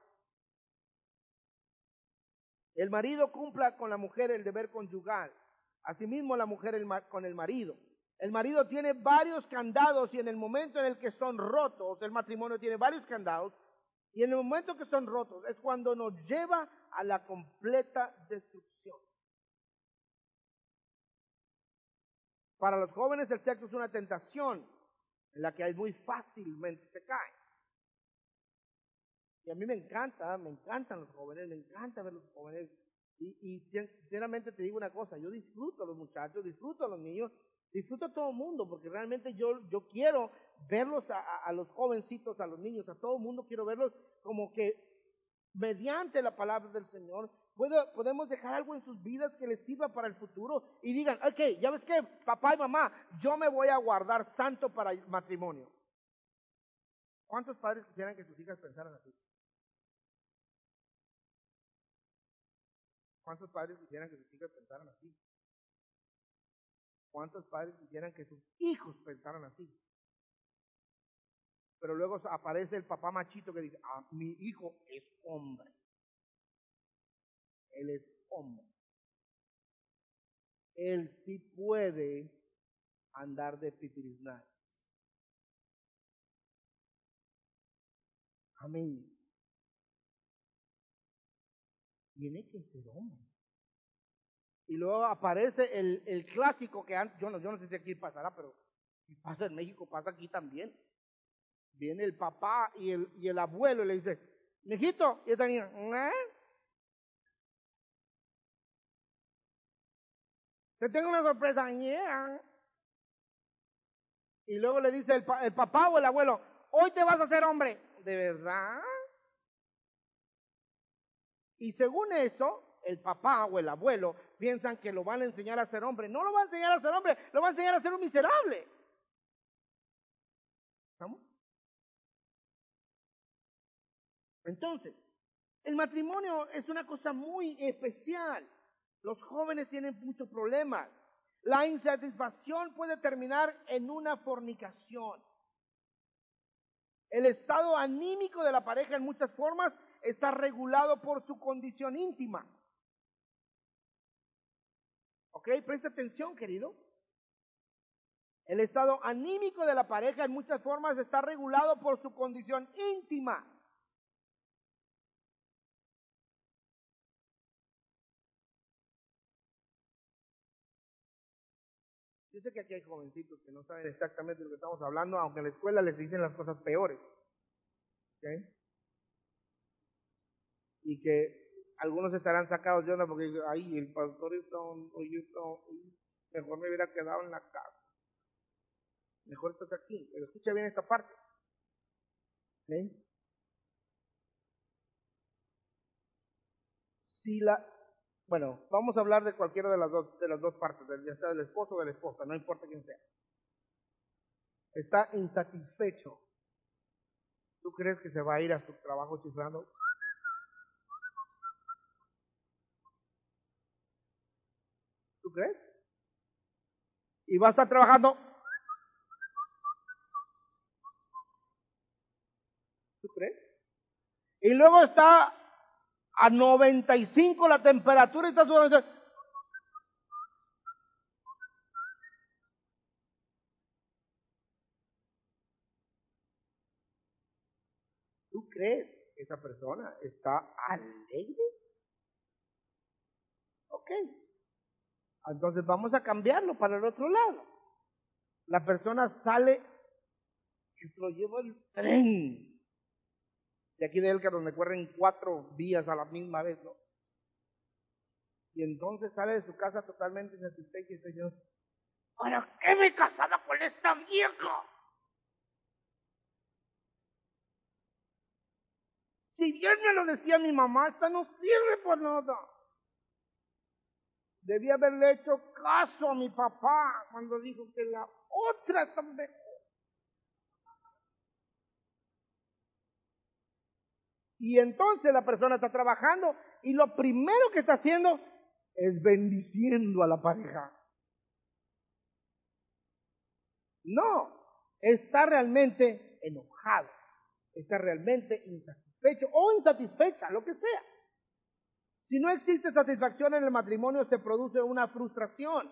El marido cumpla con la mujer el deber conyugal, asimismo la mujer el con el marido. El marido tiene varios candados y en el momento en el que son rotos, el matrimonio tiene varios candados, y en el momento que son rotos es cuando nos lleva a la completa destrucción. Para los jóvenes el sexo es una tentación en la que muy fácilmente se cae. Y a mí me encanta, me encantan los jóvenes, me encanta ver los jóvenes. Y, y sinceramente te digo una cosa, yo disfruto a los muchachos, disfruto a los niños, disfruto a todo el mundo, porque realmente yo, yo quiero verlos a, a, a los jovencitos, a los niños, a todo el mundo, quiero verlos como que mediante la palabra del Señor puedo, podemos dejar algo en sus vidas que les sirva para el futuro y digan, ok, ya ves que papá y mamá, yo me voy a guardar santo para el matrimonio. ¿Cuántos padres quisieran que sus hijas pensaran así? ¿Cuántos padres quisieran que sus hijas pensaran así? ¿Cuántos padres quisieran que sus hijos pensaran así? Pero luego aparece el papá machito que dice, ah, mi hijo es hombre. Él es hombre. Él sí puede andar de pipirisnal. Amén. Tiene que ser hombre. Y luego aparece el, el clásico que antes, yo no, yo no sé si aquí pasará, pero si pasa en México, pasa aquí también. Viene el papá y el, y el abuelo y le dice, mijito, y esta niña, ¿eh? Te tengo una sorpresa, yeah. Y luego le dice el, pa, el papá o el abuelo, hoy te vas a hacer hombre. ¿De verdad? Y según eso, el papá o el abuelo piensan que lo van a enseñar a ser hombre. No lo va a enseñar a ser hombre, lo va a enseñar a ser un miserable. ¿Estamos? Entonces, el matrimonio es una cosa muy especial. Los jóvenes tienen muchos problemas. La insatisfacción puede terminar en una fornicación. El estado anímico de la pareja en muchas formas está regulado por su condición íntima. ¿Ok? Presta atención, querido. El estado anímico de la pareja en muchas formas está regulado por su condición íntima. Yo sé que aquí hay jovencitos que no saben exactamente de lo que estamos hablando, aunque en la escuela les dicen las cosas peores. ¿Okay? Y que algunos estarán sacados de onda porque ay, el pastor está, oye, está, mejor me hubiera quedado en la casa. Mejor estás aquí. Pero escucha bien esta parte. ¿Okay? Si la, bueno, vamos a hablar de cualquiera de las dos, de las dos partes, ya sea del esposo o de la esposa, no importa quién sea. Está insatisfecho. ¿Tú crees que se va a ir a su trabajo chiflando? ¿Tú crees? Y va a estar trabajando. ¿Tú crees? Y luego está a noventa y cinco la temperatura y está sudando. ¿Tú crees que esa persona está alegre? Ok. Entonces vamos a cambiarlo para el otro lado. La persona sale que se lo lleva el tren. De aquí de Elcar, donde corren cuatro vías a la misma vez, ¿no? Y entonces sale de su casa totalmente insatisfecho y dice yo, ¿para qué me he casado con esta vieja? Si bien me lo decía mi mamá, esta no sirve por nada. Debí haberle hecho caso a mi papá cuando dijo que la otra también. Y entonces la persona está trabajando y lo primero que está haciendo es bendiciendo a la pareja. No, está realmente enojado, está realmente insatisfecho o insatisfecha, lo que sea. Si no existe satisfacción en el matrimonio, se produce una frustración.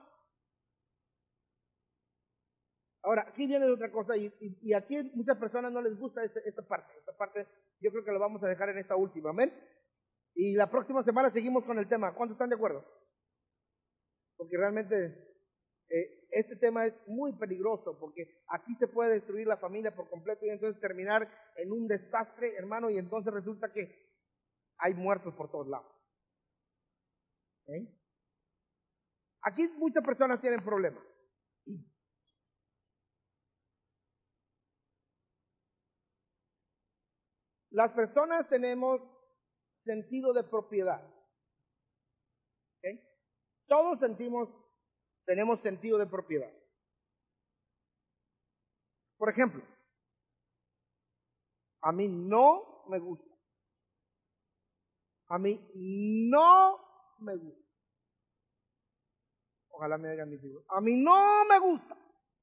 Ahora, aquí viene otra cosa, y, y, y aquí muchas personas no les gusta esta, esta parte. Esta parte yo creo que lo vamos a dejar en esta última, ¿amén? Y la próxima semana seguimos con el tema. ¿Cuántos están de acuerdo? Porque realmente eh, este tema es muy peligroso, porque aquí se puede destruir la familia por completo y entonces terminar en un desastre, hermano, y entonces resulta que hay muertos por todos lados. ¿Eh? Aquí muchas personas tienen problemas. Las personas tenemos sentido de propiedad. ¿Okay? Todos sentimos, tenemos sentido de propiedad. Por ejemplo, a mí no me gusta. A mí no me gusta. Ojalá me digan mis hijos. A mí no me gusta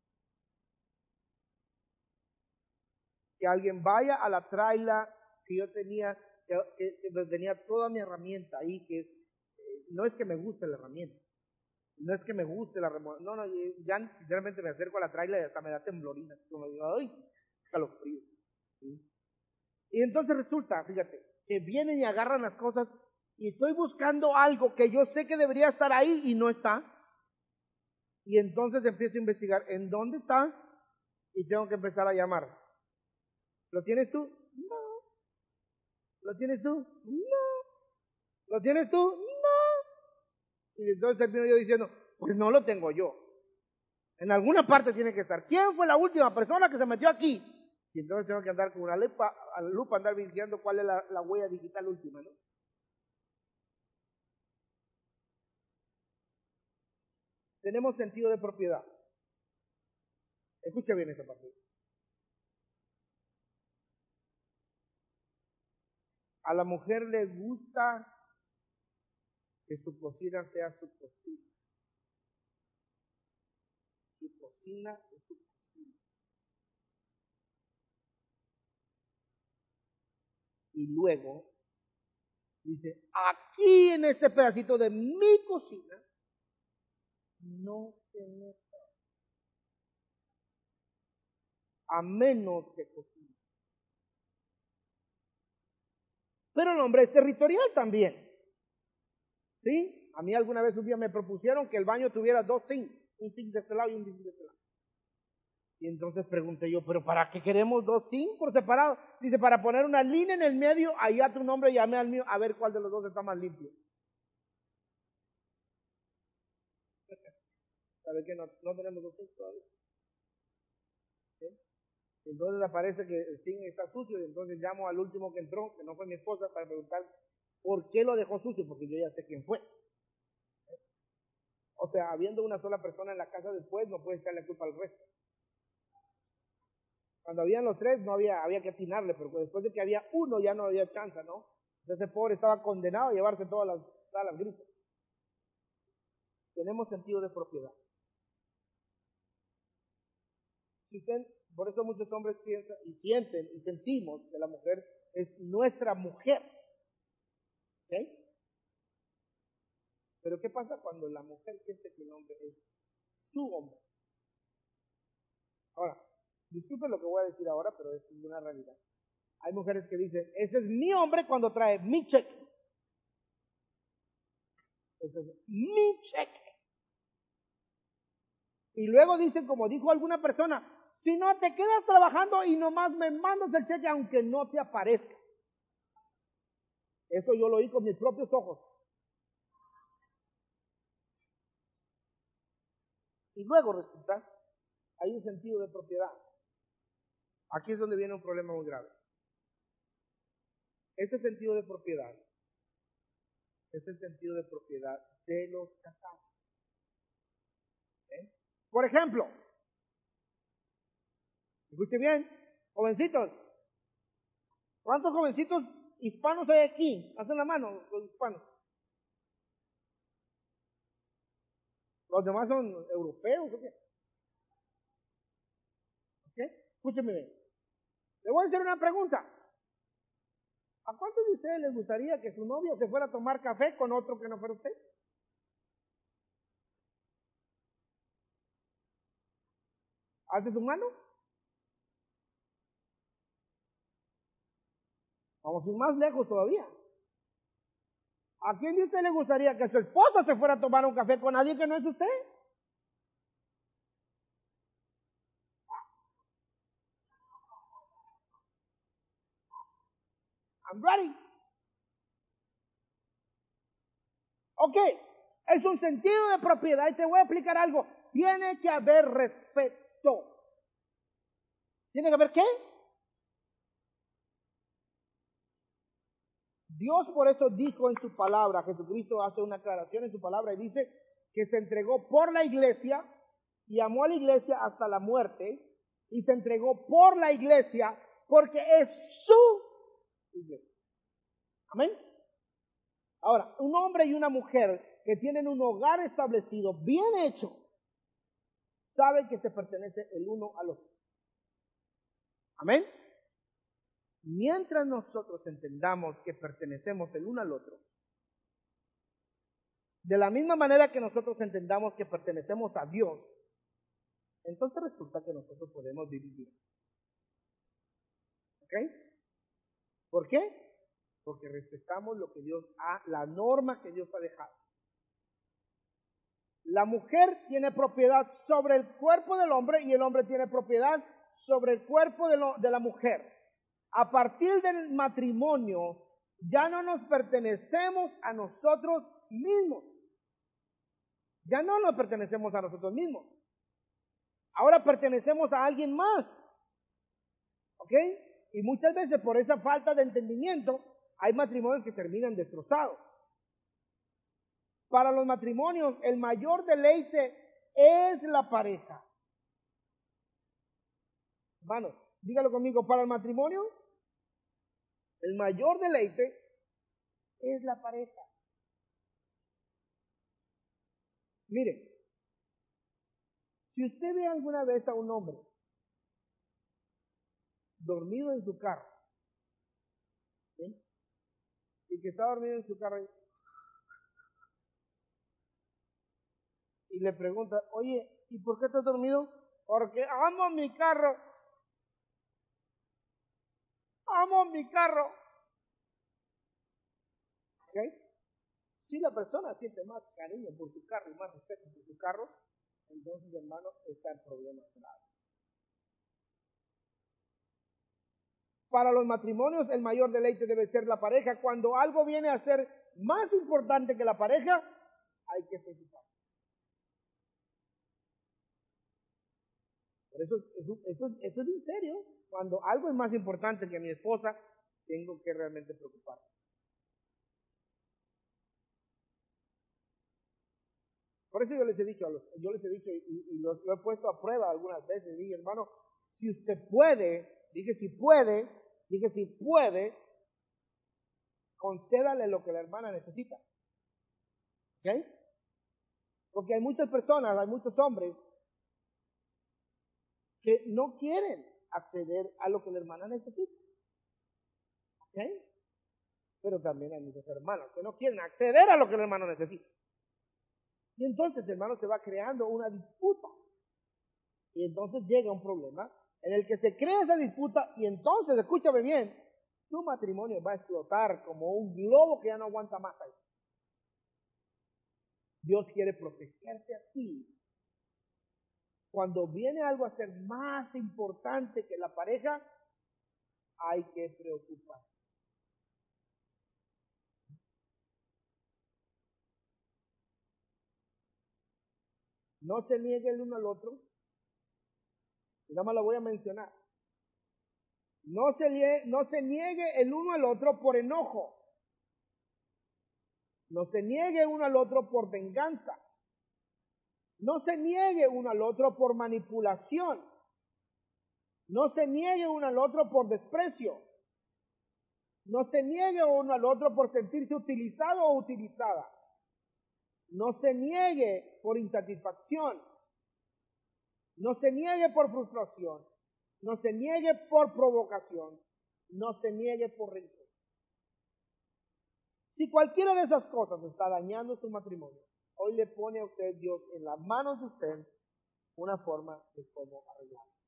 que alguien vaya a la traila que yo tenía, que, que, que tenía toda mi herramienta ahí, que eh, no es que me guste la herramienta, no es que me guste la remodelación, no, no, ya sinceramente me acerco a la traila y hasta me da temblorina, como digo, ay, escalofrío. ¿Sí? Y entonces resulta, fíjate, que vienen y agarran las cosas y estoy buscando algo que yo sé que debería estar ahí y no está, y entonces empiezo a investigar en dónde está y tengo que empezar a llamar. ¿Lo tienes tú? No. ¿Lo tienes tú? No. ¿Lo tienes tú? No. Y entonces termino yo diciendo, pues no lo tengo yo. En alguna parte tiene que estar. ¿Quién fue la última persona que se metió aquí? Y entonces tengo que andar con una lupa, a la lupa andar vigilando cuál es la, la huella digital última, ¿no? Tenemos sentido de propiedad. Escucha bien esta parte. A la mujer le gusta que su cocina sea su cocina. Su cocina es su cocina. Y luego dice, aquí en este pedacito de mi cocina, no se meta, a menos que cocine. Pero el hombre es territorial también. ¿Sí? A mí alguna vez un día me propusieron que el baño tuviera dos sinks, un sink de este lado y un sink de este lado. Y entonces pregunté yo, ¿pero para qué queremos dos sinks por separado? Dice, para poner una línea en el medio, allá tu nombre, llamé al mío, a ver cuál de los dos está más limpio. ¿Sabe que no, no tenemos dos sinks todavía? ¿Sí? Entonces aparece que el zinc está sucio y entonces llamo al último que entró, que no fue mi esposa, para preguntar por qué lo dejó sucio, porque yo ya sé quién fue. O sea, habiendo una sola persona en la casa después, no puede echarle culpa al resto. Cuando habían los tres, no había, había que atinarle, pero después de que había uno, ya no había chance, ¿no? Entonces ese pobre estaba condenado a llevarse todas las, todas las grises. Tenemos sentido de propiedad. Si usted, por eso muchos hombres piensan y sienten y sentimos que la mujer es nuestra mujer. ¿Ok? Pero ¿qué pasa cuando la mujer siente que el hombre es su hombre? Ahora, disculpen lo que voy a decir ahora, pero es una realidad. Hay mujeres que dicen, ese es mi hombre cuando trae mi cheque. Ese es mi cheque. Y luego dicen, como dijo alguna persona, si no te quedas trabajando y nomás me mandas el cheque aunque no te aparezca. Eso yo lo oí con mis propios ojos. Y luego resulta, hay un sentido de propiedad. Aquí es donde viene un problema muy grave. Ese sentido de propiedad es el sentido de propiedad de los casados. ¿Eh? Por ejemplo, escuche bien, jovencitos, ¿cuántos jovencitos hispanos hay aquí? Hacen la mano los hispanos. Los demás son europeos, ¿o qué? ¿Ok? Escúcheme bien. Le voy a hacer una pregunta. ¿A cuántos de ustedes les gustaría que su novia se fuera a tomar café con otro que no fuera usted? ¿Hace su mano? Vamos a ir más lejos todavía. ¿A quién de ustedes le gustaría que su esposa se fuera a tomar un café con alguien que no es usted? I'm ready. Ok, es un sentido de propiedad y te voy a explicar algo. Tiene que haber respeto. ¿Tiene que haber qué? Dios por eso dijo en su palabra, Jesucristo hace una aclaración en su palabra y dice que se entregó por la iglesia y amó a la iglesia hasta la muerte y se entregó por la iglesia porque es su iglesia. Amén. Ahora, un hombre y una mujer que tienen un hogar establecido, bien hecho, saben que se pertenece el uno al otro. Amén. Mientras nosotros entendamos que pertenecemos el uno al otro, de la misma manera que nosotros entendamos que pertenecemos a Dios, entonces resulta que nosotros podemos vivir bien. ¿Ok? ¿Por qué? porque respetamos lo que Dios ha, la norma que Dios ha dejado. La mujer tiene propiedad sobre el cuerpo del hombre y el hombre tiene propiedad sobre el cuerpo de, lo, de la mujer. A partir del matrimonio ya no nos pertenecemos a nosotros mismos. Ya no nos pertenecemos a nosotros mismos. Ahora pertenecemos a alguien más. ¿Ok? Y muchas veces por esa falta de entendimiento hay matrimonios que terminan destrozados. Para los matrimonios el mayor deleite es la pareja. Hermanos, dígalo conmigo, para el matrimonio el mayor deleite es la pareja. Mire, si usted ve alguna vez a un hombre dormido en su carro, ¿sí? Y que está dormido en su carro y, y le pregunta, oye, ¿y por qué estás dormido? Porque amo mi carro. Amo mi carro. ¿Ok? Si la persona siente más cariño por su carro y más respeto por su carro, entonces, hermano, está el problema grave. Para los matrimonios, el mayor deleite debe ser la pareja. Cuando algo viene a ser más importante que la pareja, hay que preocuparse. Por eso, eso, eso, eso es en serio. Cuando algo es más importante que mi esposa, tengo que realmente preocuparme. Por eso yo les he dicho, a los, yo les he dicho y, y lo, lo he puesto a prueba algunas veces. Dije, hermano, si usted puede, dije si puede, dije si puede, concédale lo que la hermana necesita. ¿Ok? Porque hay muchas personas, hay muchos hombres que no quieren acceder a lo que la hermana necesita. ¿Ok? Pero también hay muchos hermanos que no quieren acceder a lo que el hermano necesita. Y entonces, hermano, se va creando una disputa. Y entonces llega un problema en el que se crea esa disputa y entonces, escúchame bien, tu matrimonio va a explotar como un globo que ya no aguanta más ahí. Dios quiere protegerte a ti. Cuando viene algo a ser más importante que la pareja, hay que preocuparse. No se niegue el uno al otro. Y nada más lo voy a mencionar. No se, niegue, no se niegue el uno al otro por enojo. No se niegue uno al otro por venganza. No se niegue uno al otro por manipulación. No se niegue uno al otro por desprecio. No se niegue uno al otro por sentirse utilizado o utilizada. No se niegue por insatisfacción. No se niegue por frustración. No se niegue por provocación. No se niegue por rencor. Si cualquiera de esas cosas está dañando su matrimonio, hoy le pone a usted Dios en las manos de usted una forma de cómo arreglarlo.